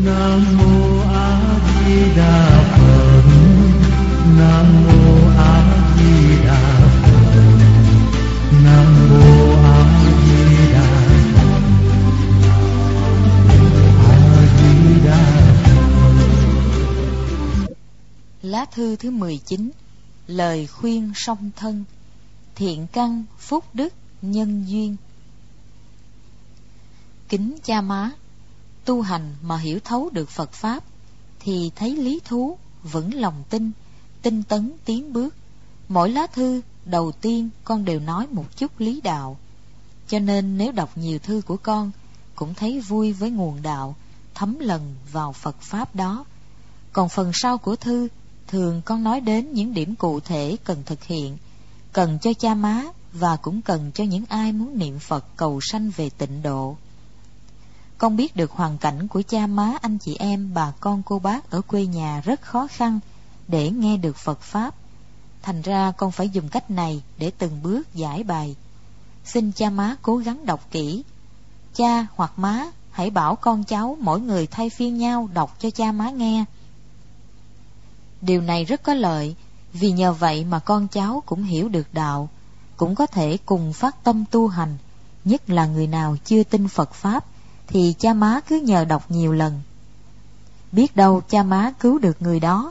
Nam mô A Di Đà Phật. Nam mô A Di Đà Phật. Nam mô A Di Đà Phật. A Di Đà Phật. Lá thư thứ 19. Lời khuyên song thân. Thiện căn, phúc đức, nhân duyên. Kính cha má, tu hành mà hiểu thấu được Phật Pháp thì thấy lý thú, vững lòng tin, tinh tấn tiến bước. Mỗi lá thư đầu tiên con đều nói một chút lý đạo, cho nên nếu đọc nhiều thư của con cũng thấy vui với nguồn đạo, thấm lần vào Phật Pháp đó. Còn phần sau của thư thường con nói đến những điểm cụ thể cần thực hiện, cần cho cha má và cũng cần cho những ai muốn niệm Phật cầu sanh về tịnh độ. Con biết được hoàn cảnh của cha má, anh chị em, bà con cô bác ở quê nhà rất khó khăn để nghe được Phật Pháp. Thành ra con phải dùng cách này để từng bước giải bày. Xin cha má cố gắng đọc kỹ. Cha hoặc má hãy bảo con cháu mỗi người thay phiên nhau đọc cho cha má nghe. Điều này rất có lợi, vì nhờ vậy mà con cháu cũng hiểu được đạo, cũng có thể cùng phát tâm tu hành. Nhất là người nào chưa tin Phật Pháp thì cha má cứ nhờ đọc nhiều lần. Biết đâu cha má cứu được người đó.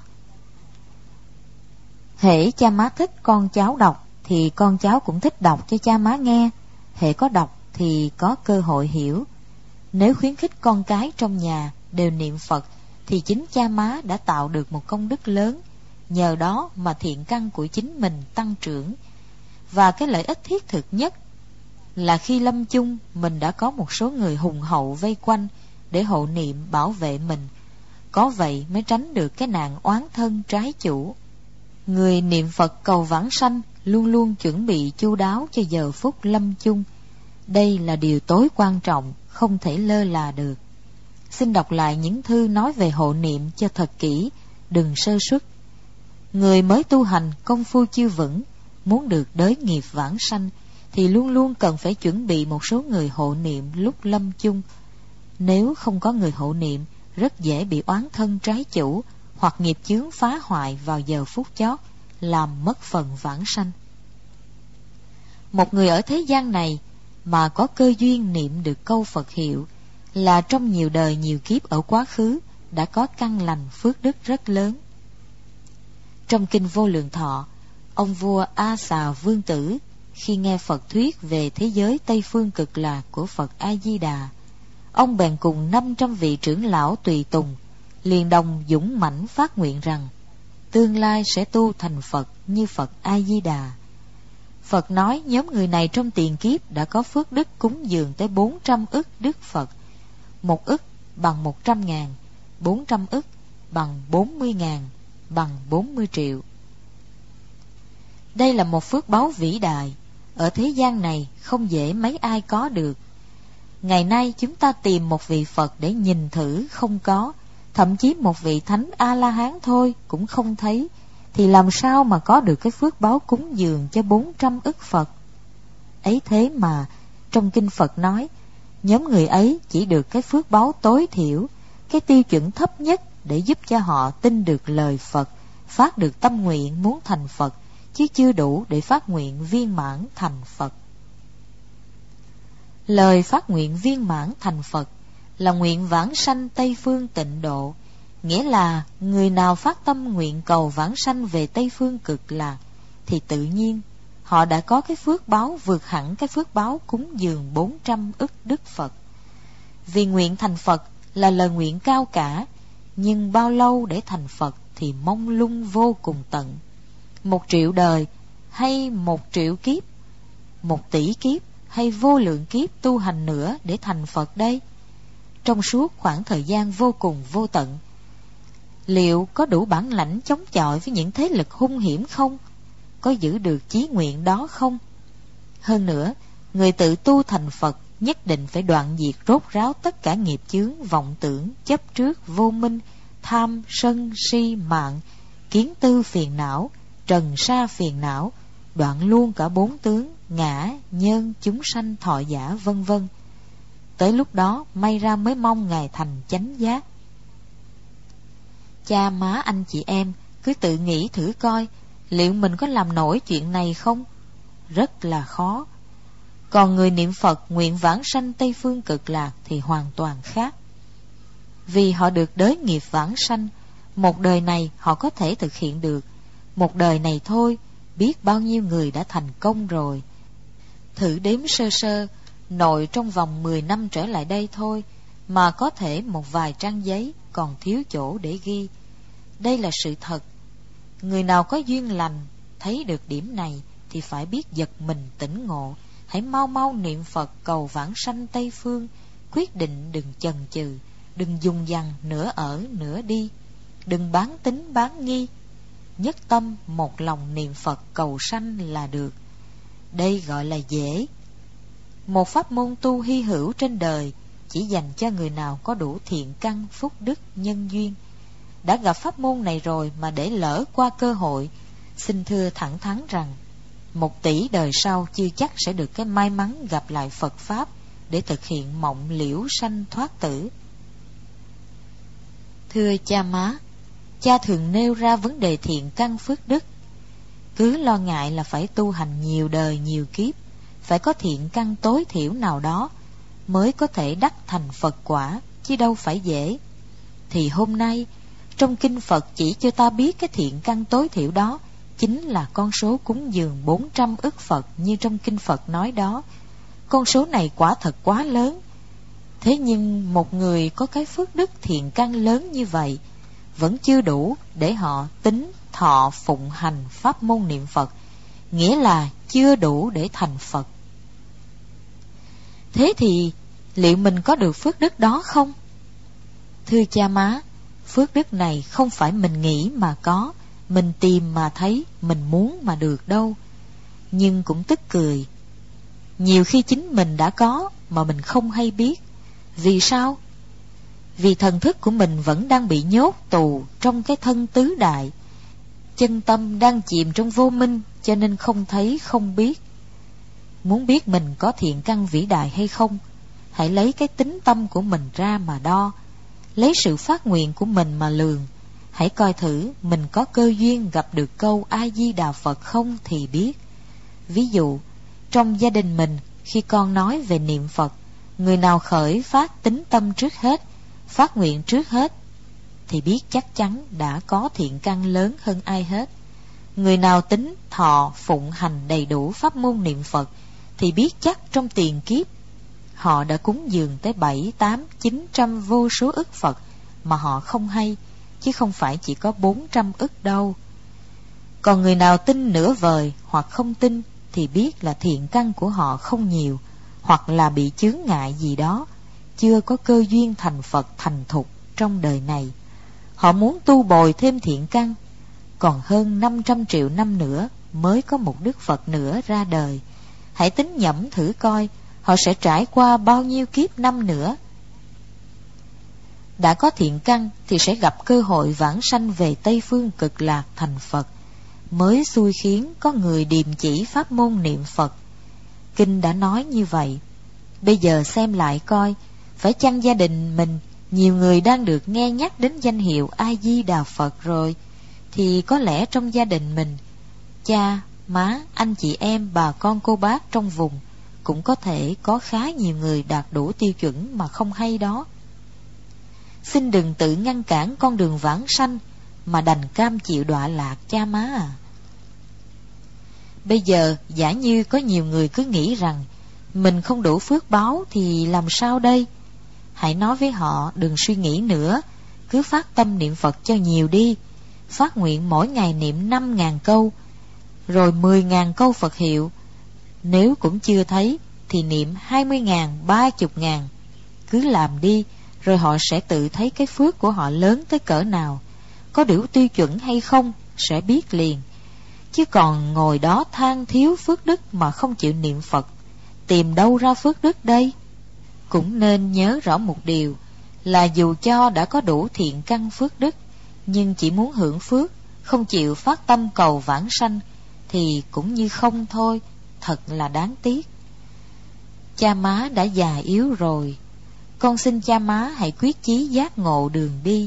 Hễ cha má thích con cháu đọc thì con cháu cũng thích đọc cho cha má nghe. Hễ có đọc thì có cơ hội hiểu. Nếu khuyến khích con cái trong nhà đều niệm Phật thì chính cha má đã tạo được một công đức lớn. Nhờ đó mà thiện căn của chính mình tăng trưởng. Và cái lợi ích thiết thực nhất là khi lâm chung mình đã có một số người hùng hậu vây quanh để hộ niệm bảo vệ mình. Có vậy mới tránh được cái nạn oán thân trái chủ. Người niệm Phật cầu vãng sanh luôn luôn chuẩn bị chu đáo cho giờ phút lâm chung. Đây là điều tối quan trọng, không thể lơ là được. Xin đọc lại những thư nói về hộ niệm cho thật kỹ, đừng sơ suất. Người mới tu hành công phu chưa vững, muốn được đới nghiệp vãng sanh thì luôn luôn cần phải chuẩn bị một số người hộ niệm lúc lâm chung. Nếu không có người hộ niệm, rất dễ bị oán thân trái chủ hoặc nghiệp chướng phá hoại vào giờ phút chót, làm mất phần vãng sanh. Một người ở thế gian này mà có cơ duyên niệm được câu Phật hiệu là trong nhiều đời nhiều kiếp ở quá khứ đã có căn lành phước đức rất lớn. Trong kinh Vô Lượng Thọ, ông vua A Xà Vương Tử khi nghe Phật thuyết về thế giới Tây Phương Cực Lạc của Phật A Di Đà, ông bèn cùng 500 vị trưởng lão tùy tùng liền đồng dũng mãnh phát nguyện rằng tương lai sẽ tu thành Phật như Phật A Di Đà. Phật nói nhóm người này trong tiền kiếp đã có phước đức cúng dường tới 400 ức đức Phật. 1 ức bằng 100.000, 400 ức bằng 40.000, bằng 40 triệu. Đây là một phước báu vĩ đại, ở thế gian này không dễ mấy ai có được. Ngày nay chúng ta tìm một vị Phật để nhìn thử không có, thậm chí một vị Thánh A-la-hán thôi cũng không thấy, thì làm sao mà có được cái phước báu cúng dường cho 400 ức Phật? Ấy thế mà trong kinh Phật nói, nhóm người ấy chỉ được cái phước báu tối thiểu, cái tiêu chuẩn thấp nhất để giúp cho họ tin được lời Phật, phát được tâm nguyện muốn thành Phật, chứ chưa đủ để phát nguyện viên mãn thành Phật. Lời phát nguyện viên mãn thành Phật là nguyện vãng sanh Tây Phương tịnh độ, nghĩa là người nào phát tâm nguyện cầu vãng sanh về Tây Phương Cực Lạc thì tự nhiên họ đã có cái phước báu vượt hẳn cái phước báu cúng dường 400 ức đức Phật. Vì nguyện thành Phật là lời nguyện cao cả, nhưng bao lâu để thành Phật thì mông lung vô cùng tận. 1 triệu đời hay 1 triệu kiếp, 1 tỷ kiếp hay vô lượng kiếp tu hành nữa để thành Phật đây? Trong suốt khoảng thời gian vô cùng vô tận, liệu có đủ bản lãnh chống chọi với những thế lực hung hiểm không? Có giữ được chí nguyện đó không? Hơn nữa, người tự tu thành Phật nhất định phải đoạn diệt rốt ráo tất cả nghiệp chướng, vọng tưởng, chấp trước, vô minh, tham, sân, si, mạng, kiến tư phiền não, trần sa phiền não, đoạn luôn cả 4 tướng, ngã, nhân, chúng sanh, thọ giả, vân vân. Tới lúc đó may ra mới mong Ngài thành chánh giác. Cha má anh chị em cứ tự nghĩ thử coi, liệu mình có làm nổi chuyện này không? Rất là khó. Còn người niệm Phật nguyện vãng sanh Tây Phương Cực Lạc thì hoàn toàn khác. Vì họ được đới nghiệp vãng sanh, một đời này họ có thể thực hiện được. Một đời này thôi, biết bao nhiêu người đã thành công rồi. Thử đếm sơ sơ, nội trong vòng 10 năm trở lại đây thôi, mà có thể một vài trang giấy còn thiếu chỗ để ghi. Đây là sự thật. Người nào có duyên lành, thấy được điểm này thì phải biết giật mình tỉnh ngộ. Hãy mau mau niệm Phật cầu vãng sanh Tây Phương. Quyết định đừng chần chừ, đừng dùng dằng nửa ở nửa đi, đừng bán tín bán nghi. Nhất tâm một lòng niệm Phật cầu sanh là được. Đây gọi là dễ. Một pháp môn tu hy hữu trên đời, chỉ dành cho người nào có đủ thiện căn, phúc đức, nhân duyên. Đã gặp pháp môn này rồi mà để lỡ qua cơ hội, xin thưa thẳng thắn rằng 1 tỷ đời sau chưa chắc sẽ được cái may mắn gặp lại Phật Pháp để thực hiện mộng liễu sanh thoát tử. Thưa cha má, cha thường nêu ra vấn đề thiện căn phước đức. Cứ lo ngại là phải tu hành nhiều đời nhiều kiếp, phải có thiện căn tối thiểu nào đó mới có thể đắc thành Phật quả, chứ đâu phải dễ. Thì hôm nay trong kinh Phật chỉ cho ta biết cái thiện căn tối thiểu đó chính là con số cúng dường 400 ức Phật như trong kinh Phật nói đó. Con số này quả thật quá lớn. Thế nhưng một người có cái phước đức thiện căn lớn như vậy vẫn chưa đủ để họ tín thọ phụng hành pháp môn niệm Phật, nghĩa là chưa đủ để thành Phật. Thế thì liệu mình có được phước đức đó không? Thưa cha má, phước đức này không phải mình nghĩ mà có, mình tìm mà thấy, mình muốn mà được đâu. Nhưng cũng tức cười, nhiều khi chính mình đã có mà mình không hay biết. Vì sao? Vì thần thức của mình vẫn đang bị nhốt tù trong cái thân tứ đại, chân tâm đang chìm trong vô minh, cho nên không thấy không biết. Muốn biết mình có thiện căn vĩ đại hay không, hãy lấy cái tính tâm của mình ra mà đo, lấy sự phát nguyện của mình mà lường. Hãy coi thử mình có cơ duyên gặp được câu A Di Đà Phật không thì biết. Ví dụ, trong gia đình mình, khi con nói về niệm Phật, người nào khởi phát tính tâm trước hết, phát nguyện trước hết, thì biết chắc chắn đã có thiện căn lớn hơn ai hết. Người nào tính thọ phụng hành đầy đủ pháp môn niệm Phật, thì biết chắc trong tiền kiếp họ đã cúng dường tới 7, 8, 900 vô số ức Phật mà họ không hay, chứ không phải chỉ có 400 ức đâu. Còn người nào tin nửa vời hoặc không tin thì biết là thiện căn của họ không nhiều, hoặc là bị chướng ngại gì đó, chưa có cơ duyên thành Phật thành thục trong đời này. Họ muốn tu bồi thêm thiện căn, còn hơn 500 triệu năm nữa mới có một Đức Phật nữa ra đời. Hãy tính nhẩm thử coi, họ sẽ trải qua bao nhiêu kiếp năm nữa. Đã có thiện căn thì sẽ gặp cơ hội vãng sanh về Tây Phương Cực Lạc thành Phật. Mới xui khiến có người điềm chỉ pháp môn niệm Phật. Kinh đã nói như vậy. Bây giờ xem lại coi, phải chăng gia đình mình nhiều người đang được nghe nhắc đến danh hiệu A Di Đà Phật rồi, thì có lẽ trong gia đình mình, cha, má, anh chị em, bà con cô bác trong vùng cũng có thể có khá nhiều người đạt đủ tiêu chuẩn mà không hay đó. Xin đừng tự ngăn cản con đường vãng sanh mà đành cam chịu đọa lạc cha má à. Bây giờ giả như có nhiều người cứ nghĩ rằng mình không đủ phước báo thì làm sao đây? Hãy nói với họ đừng suy nghĩ nữa, cứ phát tâm niệm Phật cho nhiều đi. Phát nguyện mỗi ngày niệm 5.000 câu, rồi 10.000 câu Phật hiệu. Nếu cũng chưa thấy thì niệm 20.000, 30.000. Cứ làm đi, rồi họ sẽ tự thấy cái phước của họ lớn tới cỡ nào, có đủ tiêu chuẩn hay không sẽ biết liền. Chứ còn ngồi đó than thiếu phước đức mà không chịu niệm Phật, tìm đâu ra phước đức đây? Cũng nên nhớ rõ một điều là dù cho đã có đủ thiện căn phước đức, nhưng chỉ muốn hưởng phước, không chịu phát tâm cầu vãng sanh, thì cũng như không thôi, thật là đáng tiếc. Cha má đã già yếu rồi, con xin cha má hãy quyết chí giác ngộ đường đi,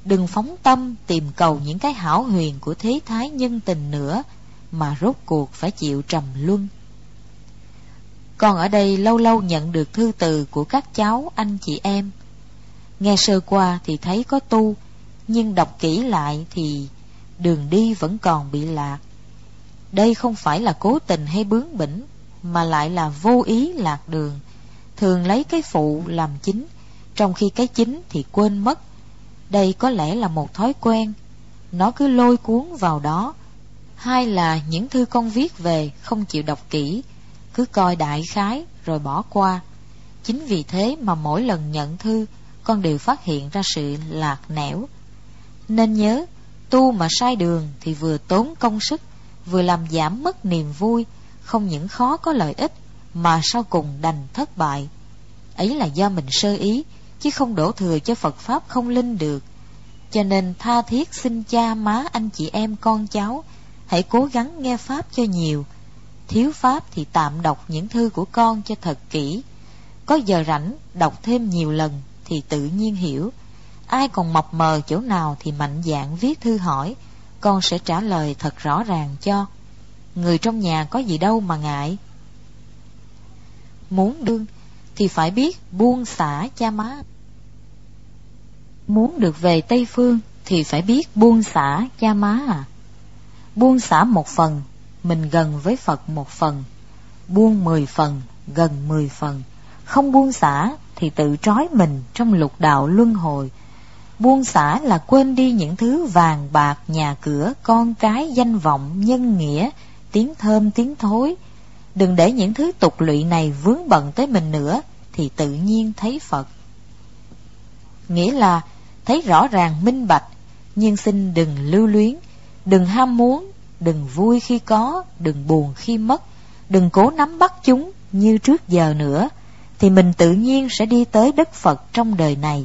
đừng phóng tâm tìm cầu những cái hão huyền của thế thái nhân tình nữa, mà rốt cuộc phải chịu trầm luân. Con ở đây lâu lâu nhận được thư từ của các cháu anh chị em. Nghe sơ qua thì thấy có tu, nhưng đọc kỹ lại thì đường đi vẫn còn bị lạc. Đây không phải là cố tình hay bướng bỉnh, mà lại là vô ý lạc đường, thường lấy cái phụ làm chính, trong khi cái chính thì quên mất. Đây có lẽ là một thói quen, nó cứ lôi cuốn vào đó. Hai là những thư con viết về không chịu đọc kỹ, cứ coi đại khái rồi bỏ qua. Chính vì thế mà mỗi lần nhận thư, con đều phát hiện ra sự lạc nẻo. Nên nhớ, tu mà sai đường thì vừa tốn công sức, vừa làm giảm mất niềm vui, không những khó có lợi ích, mà sau cùng đành thất bại. Ấy là do mình sơ ý, chứ không đổ thừa cho Phật Pháp không linh được. Cho nên tha thiết xin cha má anh chị em con cháu, hãy cố gắng nghe Pháp cho nhiều. Thiếu Pháp thì tạm đọc những thư của con cho thật kỹ. Có giờ rảnh đọc thêm nhiều lần thì tự nhiên hiểu. Ai còn mập mờ chỗ nào thì mạnh dạn viết thư hỏi, con sẽ trả lời thật rõ ràng cho. Người trong nhà có gì đâu mà ngại. Muốn đương thì phải biết buông xả cha má. Muốn được về Tây Phương thì phải biết buông xả cha má à. Buông xả một phần, mình gần với Phật một phần. Buông 10 phần, gần 10 phần. Không buông xả thì tự trói mình trong lục đạo luân hồi. Buông xả là quên đi những thứ vàng bạc, nhà cửa, con cái, danh vọng, nhân nghĩa, tiếng thơm tiếng thối. Đừng để những thứ tục lụy này vướng bận tới mình nữa, thì tự nhiên thấy Phật. Nghĩa là thấy rõ ràng minh bạch, nhưng xin đừng lưu luyến, đừng ham muốn, đừng vui khi có, đừng buồn khi mất, đừng cố nắm bắt chúng như trước giờ nữa, thì mình tự nhiên sẽ đi tới đất Phật trong đời này.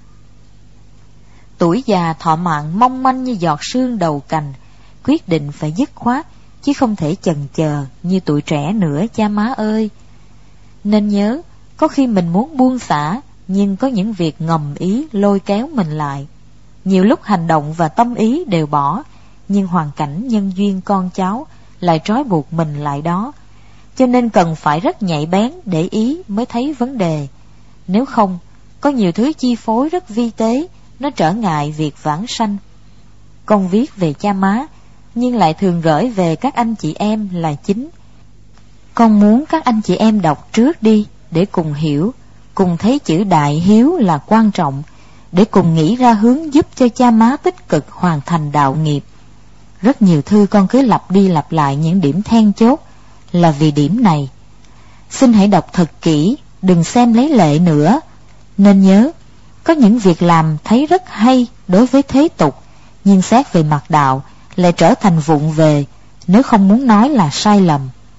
Tuổi già thọ mạng mong manh như giọt sương đầu cành, quyết định phải dứt khoát, chứ không thể chần chờ như tuổi trẻ nữa cha má ơi. Nên nhớ, có khi mình muốn buông xả, nhưng có những việc ngầm ý lôi kéo mình lại. Nhiều lúc hành động và tâm ý đều bỏ, nhưng hoàn cảnh nhân duyên con cháu lại trói buộc mình lại đó. Cho nên cần phải rất nhạy bén để ý mới thấy vấn đề. Nếu không, có nhiều thứ chi phối rất vi tế, nó trở ngại việc vãng sanh. Con viết về cha má, nhưng lại thường gửi về các anh chị em là chính. Con muốn các anh chị em đọc trước đi, để cùng hiểu, cùng thấy chữ đại hiếu là quan trọng, để cùng nghĩ ra hướng giúp cho cha má tích cực hoàn thành đạo nghiệp. Rất nhiều thư con cứ lặp đi lặp lại những điểm then chốt là vì điểm này. Xin hãy đọc thật kỹ, đừng xem lấy lệ nữa. Nên nhớ, có những việc làm thấy rất hay đối với thế tục, nhưng xét về mặt đạo lại trở thành vụng về, nếu không muốn nói là sai lầm.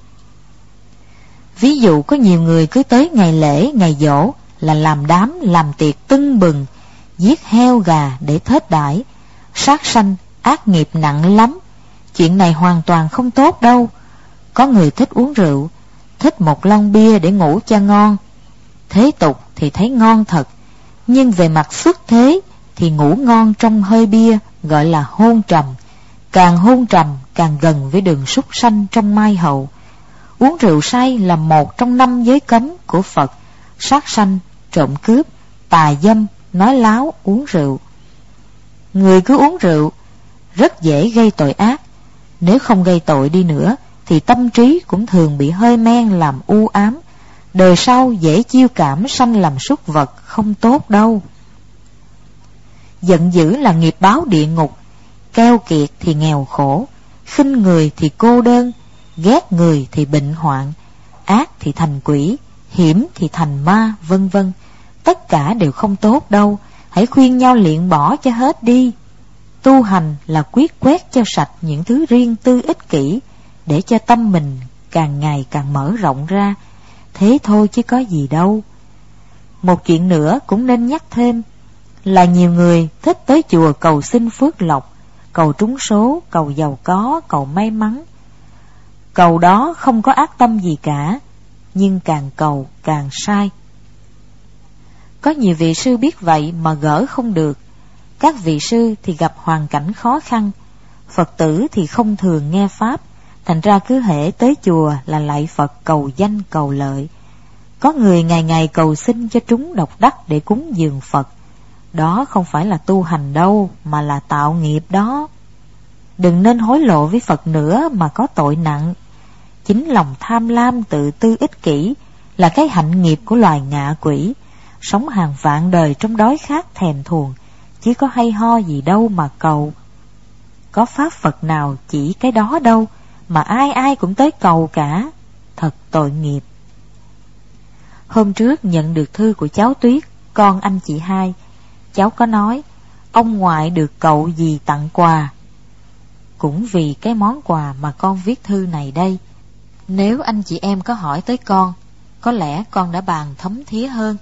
Ví dụ có nhiều người cứ tới ngày lễ, ngày giỗ là làm đám, làm tiệc tưng bừng, giết heo gà để thết đãi, sát sanh, ác nghiệp nặng lắm. Chuyện này hoàn toàn không tốt đâu. Có người thích uống rượu, thích một lon bia để ngủ cho ngon. Thế tục thì thấy ngon thật, nhưng về mặt xuất thế thì ngủ ngon trong hơi bia gọi là hôn trầm. Càng hôn trầm càng gần với đường súc sanh trong mai hậu. Uống rượu say là một trong 5 giới cấm của Phật: sát sanh, trộm cướp, tà dâm, nói láo, uống rượu. Người cứ uống rượu rất dễ gây tội ác. Nếu không gây tội đi nữa thì tâm trí cũng thường bị hơi men làm u ám, đời sau dễ chiêu cảm sanh làm súc vật, không tốt đâu. Giận dữ là nghiệp báo địa ngục, keo kiệt thì nghèo khổ, khinh người thì cô đơn, ghét người thì bệnh hoạn, ác thì thành quỷ, hiểm thì thành ma, vân vân. Tất cả đều không tốt đâu, hãy khuyên nhau luyện bỏ cho hết đi. Tu hành là quyết quét cho sạch những thứ riêng tư ích kỷ, để cho tâm mình càng ngày càng mở rộng ra. Thế thôi chứ có gì đâu. Một chuyện nữa cũng nên nhắc thêm là nhiều người thích tới chùa cầu xin phước lộc, cầu trúng số, cầu giàu có, cầu may mắn. Cầu đó không có ác tâm gì cả, nhưng càng cầu càng sai. Có nhiều vị sư biết vậy mà gỡ không được. Các vị sư thì gặp hoàn cảnh khó khăn, Phật tử thì không thường nghe Pháp, thành ra cứ hễ tới chùa là lạy Phật cầu danh cầu lợi. Có người ngày ngày cầu xin cho trúng độc đắc để cúng dường Phật. Đó không phải là tu hành đâu, mà là tạo nghiệp đó. Đừng nên hối lộ với Phật nữa mà có tội nặng. Chính lòng tham lam tự tư ích kỷ là cái hạnh nghiệp của loài ngạ quỷ, sống hàng vạn đời trong đói khát thèm thuồng, chứ có hay ho gì đâu mà cầu. Có pháp Phật nào chỉ cái đó đâu, mà ai ai cũng tới cầu cả. Thật tội nghiệp. Hôm trước nhận được thư của cháu Tuyết, con anh chị hai. Cháu có nói ông ngoại được cậu dì tặng quà. Cũng vì cái món quà mà con viết thư này đây. Nếu anh chị em có hỏi tới con, có lẽ con đã bàn thấm thía hơn.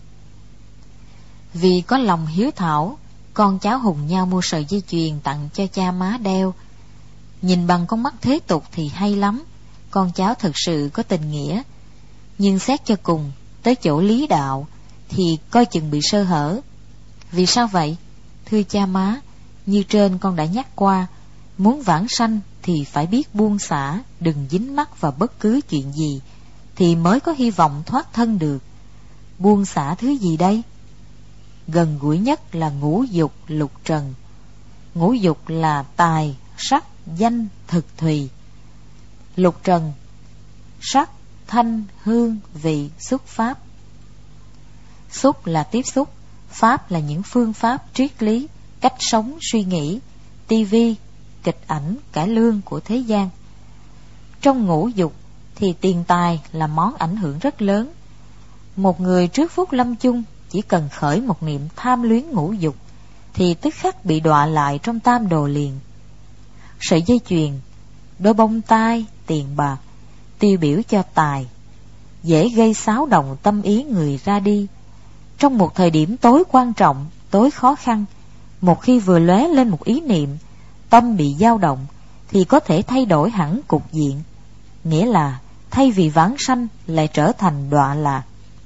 Vì có lòng hiếu thảo, con cháu hùng nhau mua sợi dây chuyền tặng cho cha má đeo. Nhìn bằng con mắt thế tục thì hay lắm, con cháu thực sự có tình nghĩa. Nhưng xét cho cùng, tới chỗ lý đạo thì coi chừng bị sơ hở. Vì sao vậy? Thưa cha má, như trên con đã nhắc qua, muốn vãng sanh thì phải biết buông xả, đừng dính mắc vào bất cứ chuyện gì, thì mới có hy vọng thoát thân được. Buông xả thứ gì đây? Gần gũi nhất là ngũ dục lục trần. Ngũ dục là tài, sắc, danh, thực, thùy. Lục trần, sắc, thanh, hương, vị, xúc, pháp. Xúc là tiếp xúc, pháp là những phương pháp, triết lý, cách sống, suy nghĩ, tivi, kịch ảnh, cải lương của thế gian. Trong ngũ dục thì tiền tài là món ảnh hưởng rất lớn. Một người trước phút lâm chung chỉ cần khởi một niệm tham luyến ngũ dục thì tức khắc bị đọa lại trong tam đồ liền. Sợi dây chuyền, đôi bông tai, tiền bạc tiêu biểu cho tài, dễ gây xáo động tâm ý người ra đi. Trong một thời điểm tối quan trọng, tối khó khăn, một khi vừa lóe lên một ý niệm, tâm bị dao động thì có thể thay đổi hẳn cục diện, nghĩa là thay vì vãng sanh lại trở thành đọa lạc.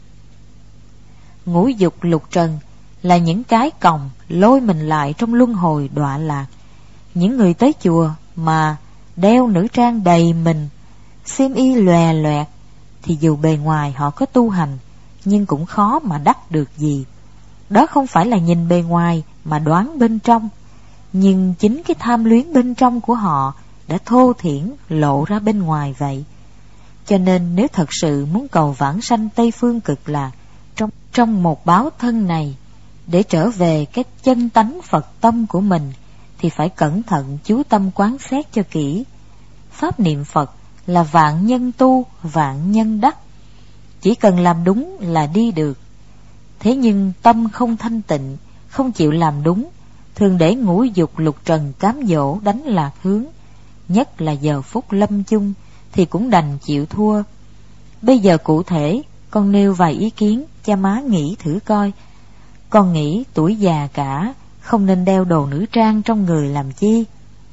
Ngũ dục lục trần là những cái còng lôi mình lại trong luân hồi đọa lạc. Những người tới chùa mà đeo nữ trang đầy mình, xiêm y lòe loẹt thì dù bề ngoài họ có tu hành nhưng cũng khó mà đắc được gì. Đó không phải là nhìn bề ngoài mà đoán bên trong, nhưng chính cái tham luyến bên trong của họ đã thô thiển lộ ra bên ngoài vậy. Cho nên nếu thật sự muốn cầu vãng sanh Tây Phương Cực Lạc trong một báo thân này, để trở về cái chân tánh Phật tâm của mình, thì phải cẩn thận chú tâm quán xét cho kỹ. Pháp niệm Phật là vạn nhân tu, vạn nhân đắc. Chỉ cần làm đúng là đi được. Thế nhưng tâm không thanh tịnh, không chịu làm đúng, thường để ngũ dục lục trần cám dỗ đánh lạc hướng. Nhất là giờ phút lâm chung thì cũng đành chịu thua. Bây giờ cụ thể con nêu vài ý kiến, cha má nghĩ thử coi. Con nghĩ tuổi già cả, không nên đeo đồ nữ trang trong người làm chi.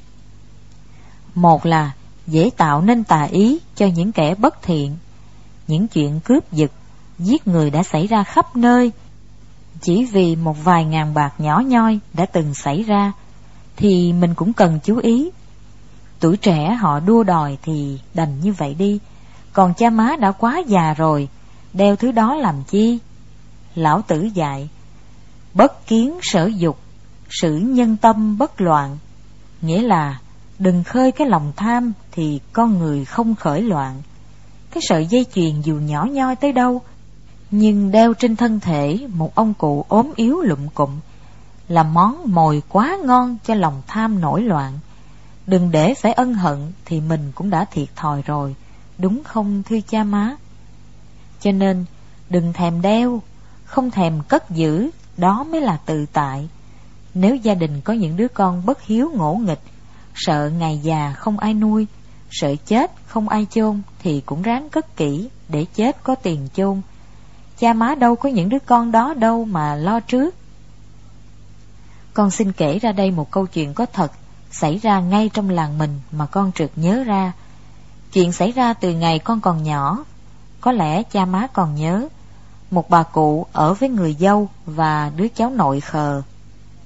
Một là dễ tạo nên tà ý cho những kẻ bất thiện. Những chuyện cướp giật, giết người đã xảy ra khắp nơi. Chỉ vì một vài ngàn bạc nhỏ nhoi đã từng xảy ra, thì mình cũng cần chú ý. Tuổi trẻ họ đua đòi thì đành như vậy đi, còn cha má đã quá già rồi, đeo thứ đó làm chi? Lão Tử dạy, bất kiến sở dục, xử nhân tâm bất loạn. Nghĩa là đừng khơi cái lòng tham thì con người không khởi loạn. Cái sợi dây chuyền dù nhỏ nhoi tới đâu, nhưng đeo trên thân thể một ông cụ ốm yếu lụm cụm là món mồi quá ngon cho lòng tham nổi loạn. Đừng để phải ân hận thì mình cũng đã thiệt thòi rồi, đúng không thưa cha má? Cho nên đừng thèm đeo, không thèm cất giữ, đó mới là tự tại. Nếu gia đình có những đứa con bất hiếu ngỗ nghịch, sợ ngày già không ai nuôi, sợ chết không ai chôn, thì cũng ráng cất kỹ để chết có tiền chôn. Cha má đâu có những đứa con đó đâu mà lo trước. Con xin kể ra đây một câu chuyện có thật, xảy ra ngay trong làng mình mà con trượt nhớ ra. Chuyện xảy ra từ ngày con còn nhỏ, có lẽ cha má còn nhớ. Một bà cụ ở với người dâu và đứa cháu nội khờ.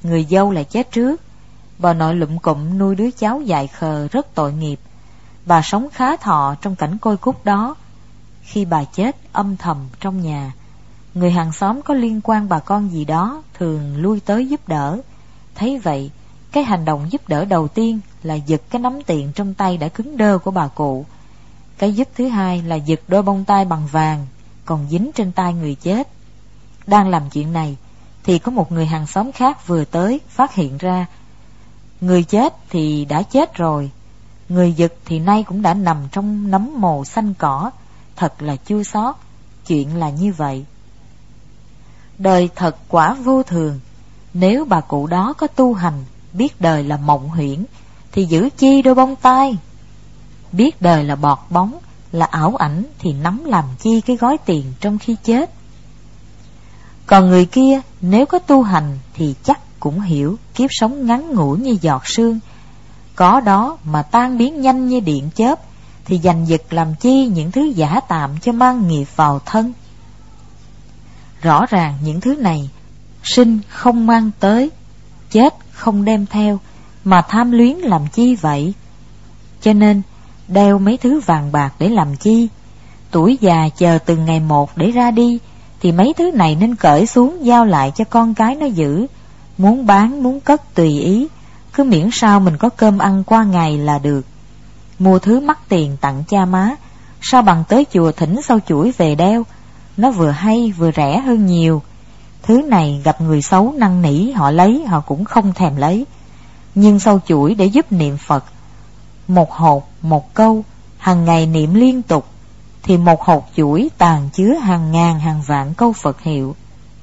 người dâu lại chết trước. Bà nội lụm cụm nuôi đứa cháu dại khờ rất tội nghiệp. Bà sống khá thọ trong cảnh côi cút đó. Khi bà chết âm thầm trong nhà, người hàng xóm có liên quan bà con gì đó thường lui tới giúp đỡ. Thấy vậy, cái hành động giúp đỡ đầu tiên là giật cái nắm tiền trong tay đã cứng đơ của bà cụ. Cái giúp thứ hai là giật đôi bông tai bằng vàng còn dính trên tay người chết. Đang làm chuyện này thì có một người hàng xóm khác vừa tới phát hiện ra. Người chết thì đã chết rồi, người giật thì nay cũng đã nằm trong nấm mồ xanh cỏ. Thật là chua xót, chuyện là như vậy. Đời thật quả vô thường. Nếu bà cụ đó có tu hành, biết đời là mộng huyễn, thì giữ chi đôi bông tai? Biết đời là bọt bóng, là ảo ảnh, thì nắm làm chi cái gói tiền trong khi chết? Còn người kia nếu có tu hành thì chắc cũng hiểu kiếp sống ngắn ngủi như giọt sương, có đó mà tan biến nhanh như điện chớp, thì giành giật làm chi những thứ giả tạm cho mang nghiệp vào thân. Rõ ràng những thứ này sinh không mang tới, chết không đem theo, mà tham luyến làm chi vậy? Cho nên đeo mấy thứ vàng bạc để làm chi? Tuổi già chờ từng ngày một để ra đi, thì mấy thứ này nên cởi xuống giao lại cho con cái nó giữ. Muốn bán muốn cất tùy ý, cứ miễn sao mình có cơm ăn qua ngày là được. Mua thứ mắc tiền tặng cha má, sao bằng tới chùa thỉnh sau chuỗi về đeo. Nó vừa hay vừa rẻ hơn nhiều. Thứ này gặp người xấu năn nỉ họ lấy, họ cũng không thèm lấy. Nhưng sau chuỗi để giúp niệm Phật, một hột một câu hàng ngày niệm liên tục, thì một hột chuỗi tàn chứa hàng ngàn hàng vạn câu Phật hiệu.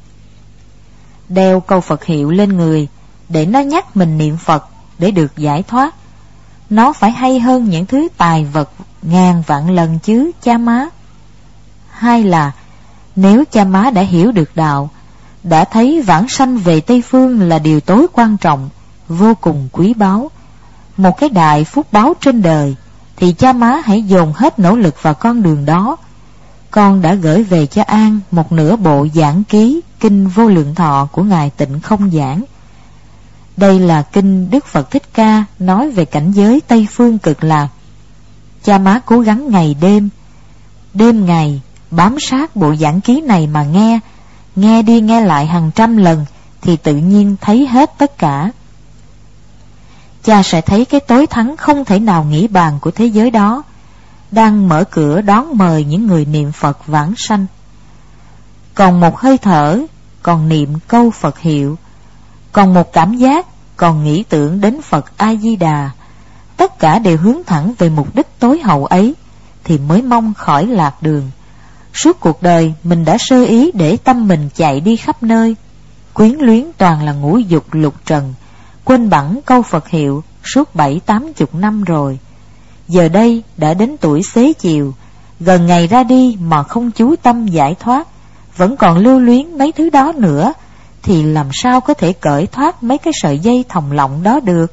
Đeo câu Phật hiệu lên người để nó nhắc mình niệm Phật để được giải thoát. Nó phải hay hơn những thứ tài vật ngàn vạn lần chứ cha má. Hai là nếu cha má đã hiểu được đạo, đã thấy vãng sanh về Tây Phương là điều tối quan trọng, vô cùng quý báu, một cái đại phúc báo trên đời, thì cha má hãy dồn hết nỗ lực vào con đường đó. Con đã gửi về cho An một nửa bộ giảng ký Kinh Vô Lượng Thọ của Ngài Tịnh Không Giảng. Đây là kinh Đức Phật Thích Ca nói về cảnh giới Tây Phương Cực Lạc. Cha má cố gắng ngày đêm ngày bám sát bộ giảng ký này mà nghe đi nghe lại hàng trăm lần, thì tự nhiên thấy hết tất cả. Cha sẽ thấy cái tối thắng không thể nào nghĩ bàn của thế giới đó đang mở cửa đón mời những người niệm Phật vãng sanh. Còn một hơi thở, còn niệm câu Phật hiệu, còn một cảm giác, còn nghĩ tưởng đến Phật A-di-đà, tất cả đều hướng thẳng về mục đích tối hậu ấy, thì mới mong khỏi lạc đường. Suốt cuộc đời mình đã sơ ý để tâm mình chạy đi khắp nơi, quyến luyến toàn là ngũ dục lục trần, quên bẵng câu Phật hiệu suốt 70-80 năm rồi. Giờ đây đã đến tuổi xế chiều, gần ngày ra đi mà không chú tâm giải thoát, vẫn còn lưu luyến mấy thứ đó nữa, thì làm sao có thể cởi thoát mấy cái sợi dây thòng lọng đó được?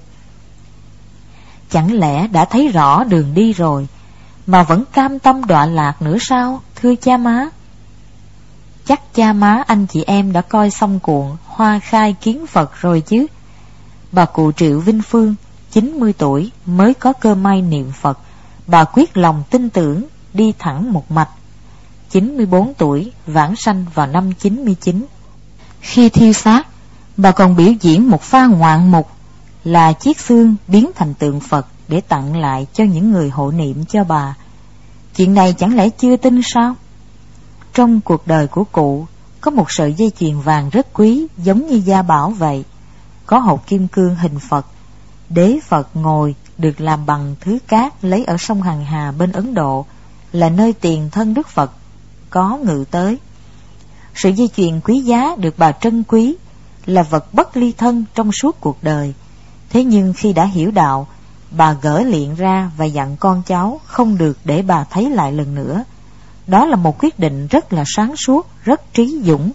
Chẳng lẽ đã thấy rõ đường đi rồi mà vẫn cam tâm đọa lạc nữa sao, thưa cha má? Chắc cha má anh chị em đã coi xong cuộn Hoa Khai Kiến Phật rồi chứ. Bà cụ Triệu Vinh Phương 90 tuổi mới có cơ may niệm Phật. Bà quyết lòng tin tưởng, đi thẳng một mạch. 94 tuổi vãng sanh vào năm 99. Khi thiêu xác, bà còn biểu diễn một pha ngoạn mục là chiếc xương biến thành tượng Phật để tặng lại cho những người hộ niệm cho bà. Chuyện này chẳng lẽ chưa tin sao? Trong cuộc đời của cụ có một sợi dây chuyền vàng rất quý, giống như gia bảo vậy. Có hột kim cương hình Phật. Đế Phật ngồi được làm bằng thứ cát lấy ở sông Hằng Hà bên Ấn Độ, là nơi tiền thân Đức Phật có ngự tới. Sợi dây chuyền quý giá được bà trân quý, là vật bất ly thân trong suốt cuộc đời. Thế nhưng khi đã hiểu đạo, bà gỡ liệng ra và dặn con cháu không được để bà thấy lại lần nữa. Đó là một quyết định rất là sáng suốt, rất trí dũng.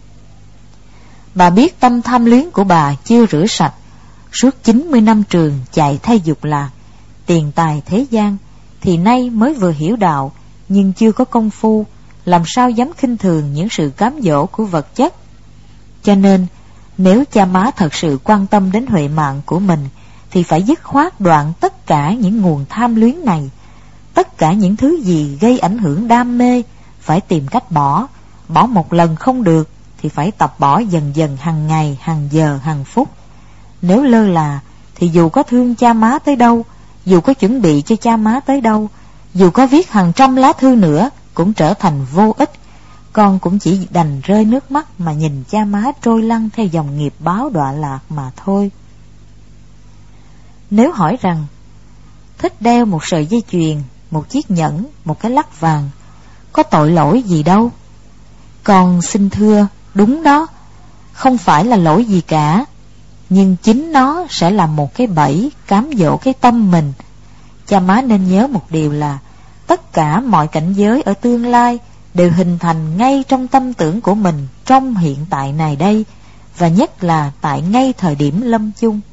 Bà biết tâm tham luyến của bà chưa rửa sạch. Suốt 90 năm trường chạy theo dục lạc, tiền tài thế gian, thì nay mới vừa hiểu đạo, nhưng chưa có công phu, làm sao dám khinh thường những sự cám dỗ của vật chất. Cho nên Nếu cha má thật sự quan tâm đến huệ mạng của mình thì phải dứt khoát đoạn tất cả những nguồn tham luyến này. Tất cả những thứ gì gây ảnh hưởng đam mê phải tìm cách bỏ. Bỏ một lần không được thì phải tập bỏ dần dần, hàng ngày, hàng giờ, hàng phút. Nếu lơ là thì dù có thương cha má tới đâu, dù có chuẩn bị cho cha má tới đâu, dù có viết hàng trăm lá thư nữa cũng trở thành vô ích. Con cũng chỉ đành rơi nước mắt mà nhìn cha má trôi lăn theo dòng nghiệp báo đọa lạc mà thôi. Nếu hỏi rằng thích đeo một sợi dây chuyền, một chiếc nhẫn, một cái lắc vàng, có tội lỗi gì đâu? Con xin thưa, đúng đó, không phải là lỗi gì cả. Nhưng chính nó sẽ là một cái bẫy cám dỗ cái tâm mình. Cha má nên nhớ một điều là tất cả mọi cảnh giới ở tương lai đều hình thành ngay trong tâm tưởng của mình trong hiện tại này đây, và nhất là tại ngay thời điểm lâm chung.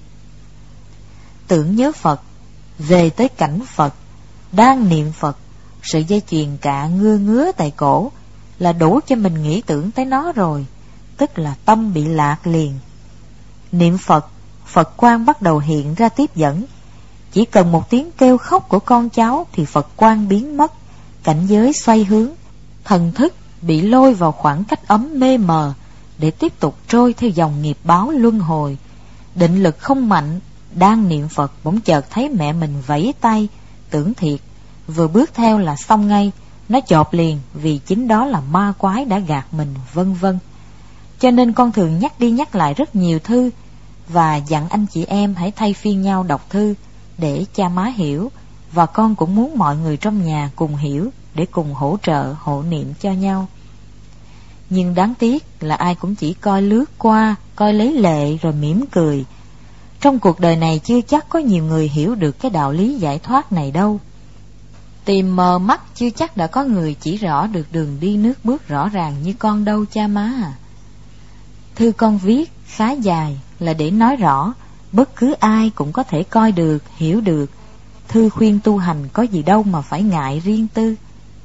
Tưởng nhớ Phật, về tới cảnh Phật, đang niệm Phật, sợi dây chuyền cạ ngứa tại cổ là đủ cho mình nghĩ tưởng tới nó rồi, tức là tâm bị lạc liền. Niệm Phật, Phật quang bắt đầu hiện ra tiếp dẫn. Chỉ cần một tiếng kêu khóc của con cháu thì Phật quang biến mất, cảnh giới xoay hướng, thần thức bị lôi vào khoảng cách ấm mê mờ để tiếp tục trôi theo dòng nghiệp báo luân hồi. Định lực không mạnh, đang niệm Phật bỗng chợt thấy mẹ mình vẫy tay, tưởng thiệt, vừa bước theo là xong ngay, nó chộp liền vì chính đó là ma quái đã gạt mình, vân vân. Cho nên con thường nhắc đi nhắc lại rất nhiều thư và dặn anh chị em hãy thay phiên nhau đọc thư để cha má hiểu, và con cũng muốn mọi người trong nhà cùng hiểu để cùng hỗ trợ hộ niệm cho nhau. Nhưng đáng tiếc là ai cũng chỉ coi lướt qua, coi lấy lệ rồi mỉm cười. Trong cuộc đời này chưa chắc có nhiều người hiểu được cái đạo lý giải thoát này đâu. Tìm mờ mắt chưa chắc đã có người chỉ rõ được đường đi nước bước rõ ràng như con đâu cha má à. Thư con viết khá dài là để nói rõ bất cứ ai cũng có thể coi được, hiểu được. Thư khuyên tu hành có gì đâu mà phải ngại riêng tư.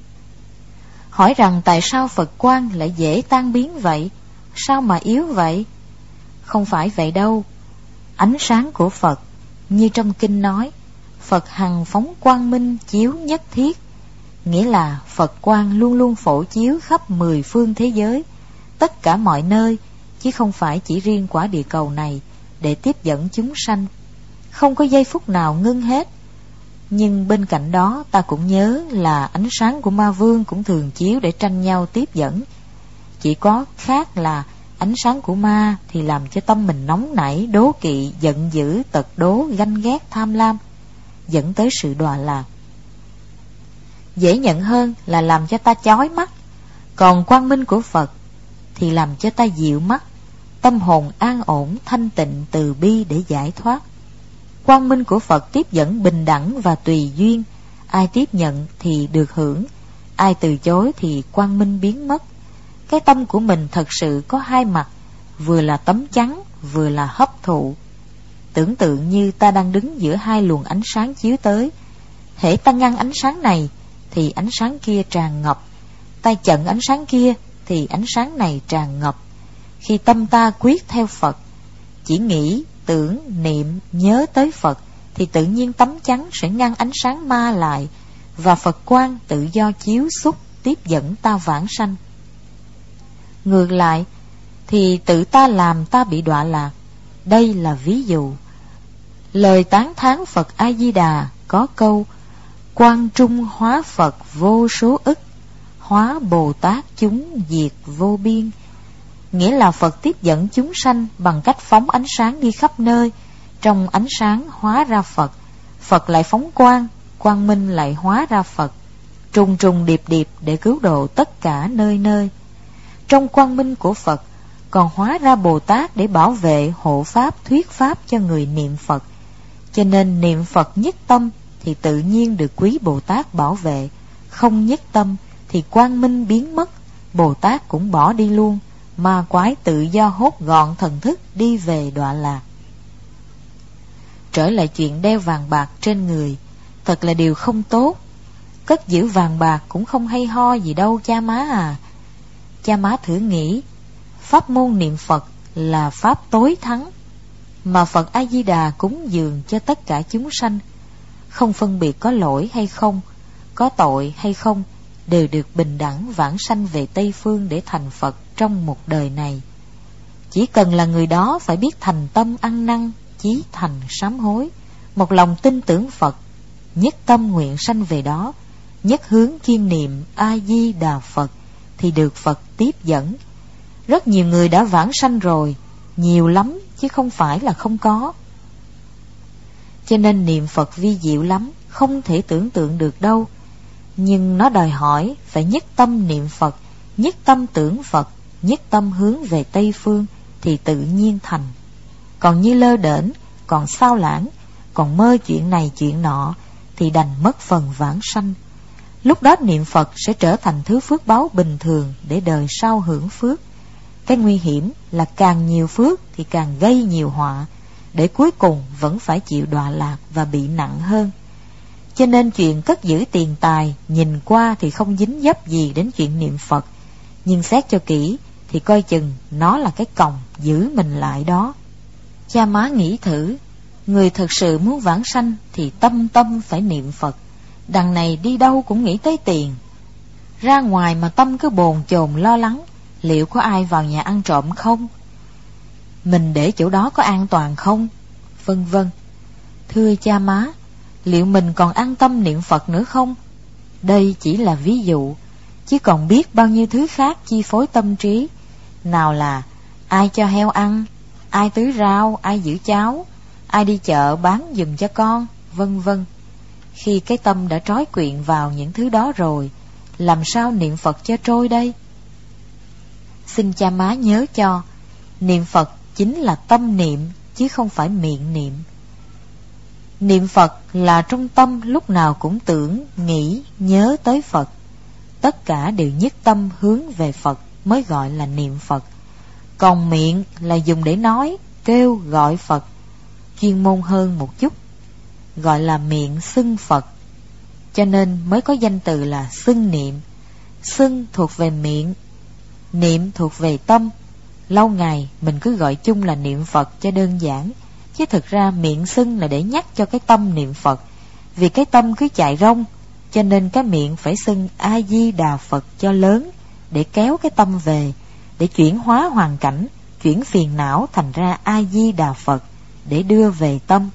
Hỏi rằng tại sao Phật quang lại dễ tan biến vậy? Sao mà yếu vậy? Không phải vậy đâu. Ánh sáng của Phật, như trong kinh nói, Phật hằng phóng quang minh chiếu nhất thiết, nghĩa là Phật quang luôn luôn phổ chiếu khắp 10 phương thế giới, tất cả mọi nơi, chứ không phải chỉ riêng quả địa cầu này, để tiếp dẫn chúng sanh. Không có giây phút nào ngưng hết. Nhưng bên cạnh đó ta cũng nhớ là ánh sáng của ma vương cũng thường chiếu để tranh nhau tiếp dẫn. Chỉ có khác là ánh sáng của ma thì làm cho tâm mình nóng nảy, đố kỵ, giận dữ, tật đố, ganh ghét, tham lam, dẫn tới sự đọa lạc. Dễ nhận hơn là làm cho ta chói mắt. Còn quang minh của Phật thì làm cho ta dịu mắt, tâm hồn an ổn, thanh tịnh, từ bi để giải thoát. Quang minh của Phật tiếp dẫn bình đẳng và tùy duyên. Ai tiếp nhận thì được hưởng, ai từ chối thì quang minh biến mất. Cái tâm của mình thật sự có hai mặt, vừa là tấm chắn, vừa là hấp thụ. Tưởng tượng như ta đang đứng giữa hai luồng ánh sáng chiếu tới. Hễ ta ngăn ánh sáng này thì ánh sáng kia tràn ngập, ta chặn ánh sáng kia thì ánh sáng này tràn ngập. Khi tâm ta quyết theo Phật, chỉ nghĩ, tưởng, niệm, nhớ tới Phật, thì tự nhiên tấm chắn sẽ ngăn ánh sáng ma lại, và Phật quang tự do chiếu xúc tiếp dẫn ta vãng sanh. Ngược lại thì tự ta làm ta bị đọa lạc. Đây là ví dụ. Lời tán thán Phật A Di Đà có câu: quang trung hóa Phật vô số ức, hóa Bồ Tát chúng diệt vô biên. Nghĩa là Phật tiếp dẫn chúng sanh bằng cách phóng ánh sáng đi khắp nơi. Trong ánh sáng hóa ra Phật, Phật lại phóng quang, quang minh lại hóa ra Phật, trùng trùng điệp điệp để cứu độ tất cả nơi nơi. Trong quang minh của Phật còn hóa ra Bồ Tát để bảo vệ, hộ pháp, thuyết pháp cho người niệm Phật. Cho nên niệm Phật nhất tâm thì tự nhiên được quý Bồ Tát bảo vệ. Không nhất tâm thì quang minh biến mất, Bồ Tát cũng bỏ đi luôn, ma quái tự do hốt gọn thần thức đi về đọa lạc. Trở lại chuyện đeo vàng bạc trên người, thật là điều không tốt. Cất giữ vàng bạc cũng không hay ho gì đâu cha má à. Cha má thử nghĩ, pháp môn niệm Phật là pháp tối thắng mà Phật A Di Đà cúng dường cho tất cả chúng sanh, không phân biệt có lỗi hay không, có tội hay không, đều được bình đẳng vãng sanh về Tây Phương để thành Phật trong một đời này. Chỉ cần là người đó phải biết thành tâm ăn năn, chí thành sám hối, một lòng tin tưởng Phật, nhất tâm nguyện sanh về đó, nhất hướng chuyên niệm A Di Đà Phật, thì được Phật tiếp dẫn. Rất nhiều người đã vãng sanh rồi, nhiều lắm chứ không phải là không có. Cho nên niệm Phật vi diệu lắm, không thể tưởng tượng được đâu. Nhưng nó đòi hỏi phải nhất tâm niệm Phật, nhất tâm tưởng Phật, nhất tâm hướng về Tây Phương thì tự nhiên thành. Còn như lơ đễnh, còn sao lãng, còn mơ chuyện này chuyện nọ thì đành mất phần vãng sanh. Lúc đó niệm Phật sẽ trở thành thứ phước báo bình thường để đời sau hưởng phước. Cái nguy hiểm là càng nhiều phước thì càng gây nhiều họa, để cuối cùng vẫn phải chịu đọa lạc và bị nặng hơn. Cho nên chuyện cất giữ tiền tài nhìn qua thì không dính dấp gì đến chuyện niệm Phật, nhưng xét cho kỹ thì coi chừng nó là cái còng giữ mình lại đó. Cha má nghĩ thử, người thực sự muốn vãng sanh thì tâm phải niệm Phật. Đằng này đi đâu cũng nghĩ tới tiền, ra ngoài mà tâm cứ bồn chồn lo lắng, liệu có ai vào nhà ăn trộm không? Mình để chỗ đó có an toàn không? Vân vân. Thưa cha má, liệu mình còn an tâm niệm Phật nữa không? Đây chỉ là ví dụ, chứ còn biết bao nhiêu thứ khác chi phối tâm trí. Nào là ai cho heo ăn, ai tưới rau, ai giữ cháo, ai đi chợ bán giùm cho con, vân vân. Khi cái tâm đã trói quyện vào những thứ đó rồi, làm sao niệm Phật cho trôi đây? Xin cha má nhớ cho, niệm Phật chính là tâm niệm chứ không phải miệng niệm. Niệm Phật là trong tâm lúc nào cũng tưởng, nghĩ, nhớ tới Phật. Tất cả đều nhất tâm hướng về Phật mới gọi là niệm Phật. Còn miệng là dùng để nói, kêu, gọi Phật. Chuyên môn hơn một chút, gọi là miệng xưng Phật. Cho nên mới có danh từ là xưng niệm. Xưng thuộc về miệng, niệm thuộc về tâm. Lâu ngày mình cứ gọi chung là niệm Phật cho đơn giản, chứ thực ra miệng xưng là để nhắc cho cái tâm niệm Phật. Vì cái tâm cứ chạy rông, cho nên cái miệng phải xưng A Di Đà Phật cho lớn, để kéo cái tâm về, để chuyển hóa hoàn cảnh, chuyển phiền não thành ra A Di Đà Phật, để đưa về tâm.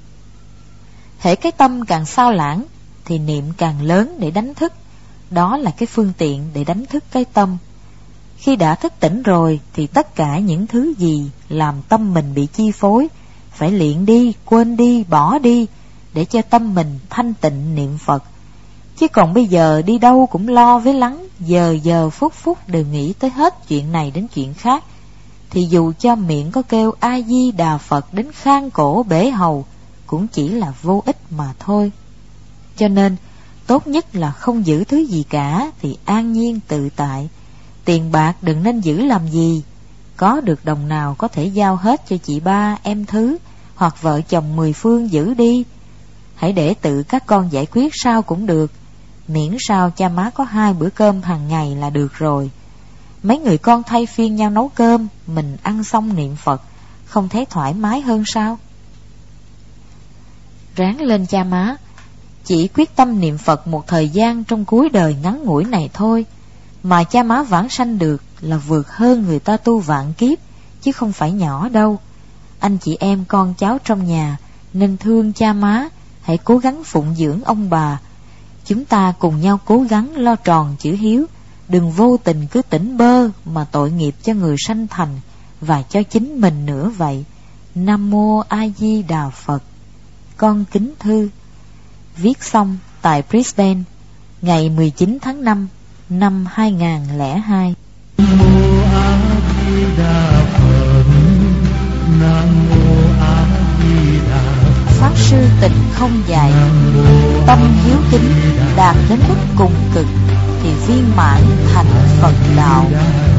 Hễ cái tâm càng sao lãng thì niệm càng lớn để đánh thức. Đó là cái phương tiện để đánh thức cái tâm. Khi đã thức tỉnh rồi thì tất cả những thứ gì làm tâm mình bị chi phối phải luyện đi, quên đi, bỏ đi, để cho tâm mình thanh tịnh niệm Phật. Chứ còn bây giờ đi đâu cũng lo với lắng, giờ phút đều nghĩ tới hết chuyện này đến chuyện khác, thì dù cho miệng có kêu A Di Đà Phật đến khang cổ bể hầu cũng chỉ là vô ích mà thôi. Cho nên tốt nhất là không giữ thứ gì cả thì an nhiên tự tại. Tiền bạc đừng nên giữ làm gì, có được đồng nào có thể giao hết cho chị ba em thứ hoặc vợ chồng 10 phương giữ đi. Hãy để tự các con giải quyết sao cũng được, miễn sao cha má có 2 bữa cơm hàng ngày là được rồi. Mấy người con thay phiên nhau nấu cơm, mình ăn xong niệm Phật, không thấy thoải mái hơn sao? Ráng lên cha má, chỉ quyết tâm niệm Phật một thời gian trong cuối đời ngắn ngủi này thôi, mà cha má vãng sanh được là vượt hơn người ta tu vạn kiếp, chứ không phải nhỏ đâu. Anh chị em con cháu trong nhà nên thương cha má, hãy cố gắng phụng dưỡng ông bà. Chúng ta cùng nhau cố gắng lo tròn chữ hiếu, đừng vô tình cứ tỉnh bơ mà tội nghiệp cho người sanh thành và cho chính mình nữa vậy. Nam Mô A Di Đà Phật. Con kính thư. Viết xong tại Brisbane ngày 19 tháng 5 năm 2002. Nam Mô A Di Đà Phật. Nam Mô A Di Đà Phật. Pháp sư Tịnh Không dạy, tâm hiếu kính đạt đến mức cùng cực thì viên mãn thành Phật đạo.